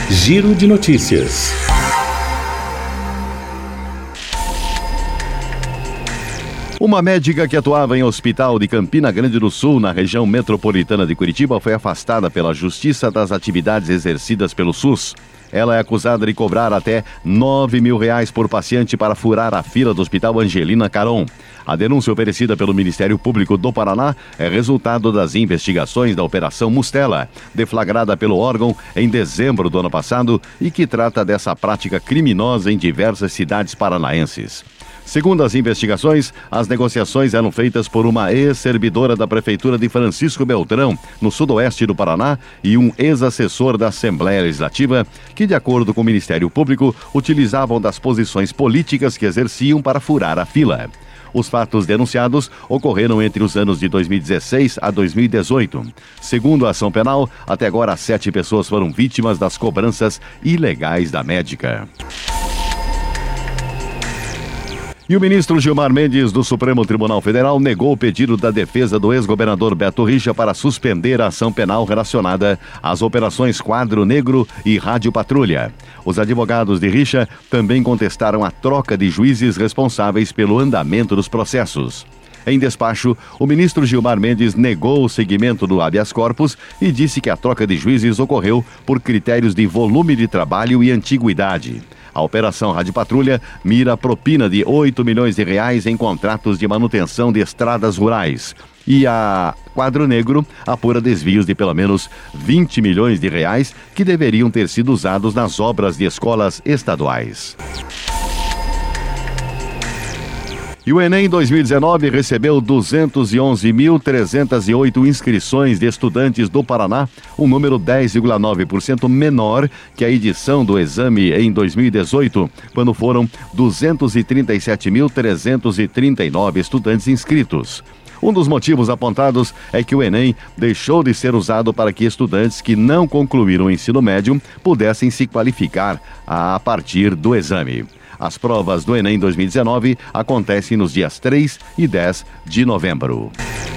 Giro de notícias. Uma médica que atuava em hospital de Campina Grande do Sul, na região metropolitana de Curitiba, foi afastada pela Justiça das atividades exercidas pelo SUS. Ela é acusada de cobrar até R$9 mil por paciente para furar a fila do Hospital Angelina Caron. A denúncia oferecida pelo Ministério Público do Paraná é resultado das investigações da Operação Mustela, deflagrada pelo órgão em dezembro do ano passado e que trata dessa prática criminosa em diversas cidades paranaenses. Segundo as investigações, as negociações eram feitas por uma ex-servidora da Prefeitura de Francisco Beltrão, no sudoeste do Paraná, e um ex-assessor da Assembleia Legislativa, que, de acordo com o Ministério Público, utilizavam das posições políticas que exerciam para furar a fila. Os fatos denunciados ocorreram entre os anos de 2016 a 2018. Segundo a ação penal, até agora 7 pessoas foram vítimas das cobranças ilegais da médica. E o ministro Gilmar Mendes, do Supremo Tribunal Federal, negou o pedido da defesa do ex-governador Beto Richa para suspender a ação penal relacionada às operações Quadro Negro e Rádio Patrulha. Os advogados de Richa também contestaram a troca de juízes responsáveis pelo andamento dos processos. Em despacho, o ministro Gilmar Mendes negou o seguimento do habeas corpus e disse que a troca de juízes ocorreu por critérios de volume de trabalho e antiguidade. A Operação Rádio Patrulha mira a propina de R$8 milhões em contratos de manutenção de estradas rurais. E a Quadro Negro apura desvios de pelo menos R$20 milhões que deveriam ter sido usados nas obras de escolas estaduais. E o Enem 2019 recebeu 211.308 inscrições de estudantes do Paraná, um número 10,9% menor que a edição do exame em 2018, quando foram 237.339 estudantes inscritos. Um dos motivos apontados é que o Enem deixou de ser usado para que estudantes que não concluíram o ensino médio pudessem se qualificar a partir do exame. As provas do Enem 2019 acontecem nos dias 3 e 10 de novembro.